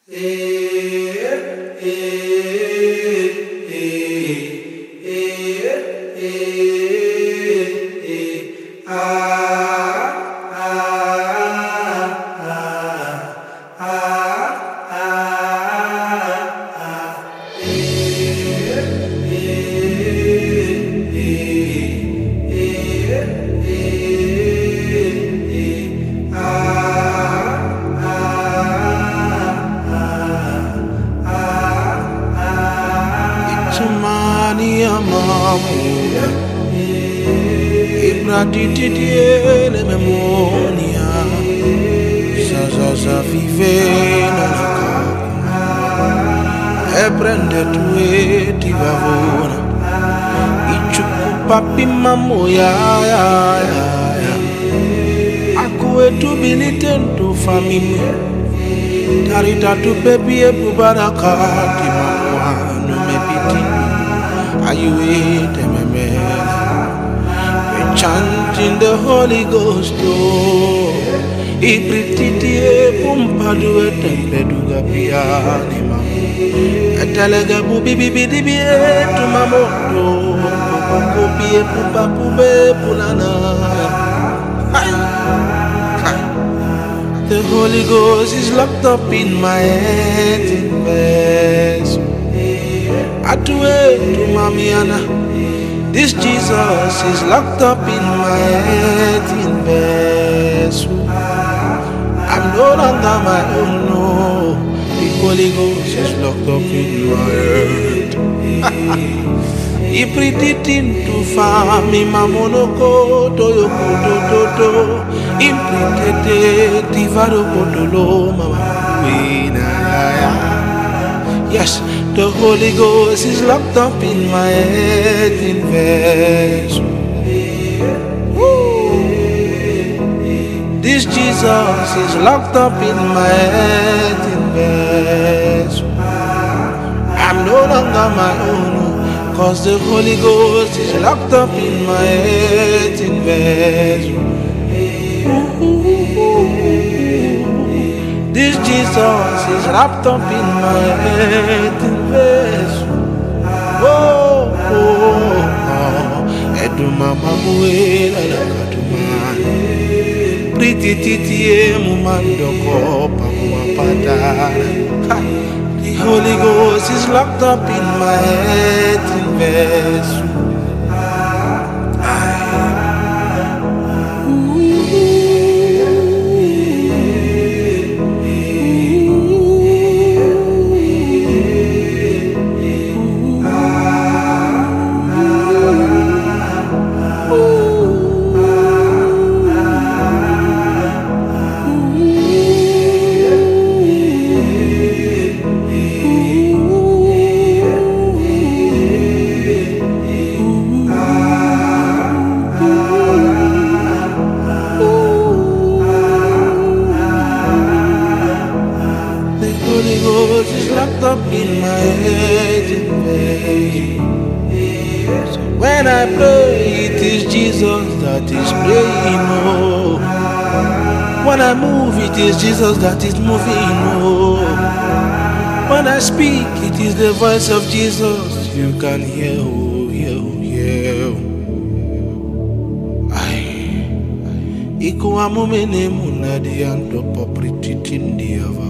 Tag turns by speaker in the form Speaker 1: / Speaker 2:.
Speaker 1: Ibradititiele memoria Zaza vivena e prende tue ti vavona Ichuku papi mamoya Aku etu bilitento famimi Tarita tu baby e bubarakati mamwa no mebiti Ayue tememela Chanting the Holy Ghost, oh, Iprititie pumpadu tempeduga pianima. Atalega bubi bibi dibi tu mamoto, kopie pupa pube pulana. The Holy Ghost is locked up in my head in verse. Atue tu mamiana. This Jesus is locked up in my head in vessel. I'm no longer my own, no. The Holy Ghost is locked up in my head. He pretended to farm me, mamonoko, toyoko, toto. He pretended to varokotolo, mama. Yes. The Holy Ghost is locked up in my head in verse. This Jesus is locked up in my head in verse. I'm no longer my own, cause the Holy Ghost is locked up in my head in verse. This Jesus is wrapped up in my head in verse. Oh, oh, oh. Eduma mamuela la katumani. Pretty titie mumando kopa muapadara. The Holy Ghost is locked up in my head in verse. Up in my head in vain. So when I pray, it is Jesus that is praying. Oh, when I move, it is Jesus that is moving. Oh, when I speak, it is the voice of Jesus you can hear. Oh, hear. Iko amumene munadi anto poprititindi ava.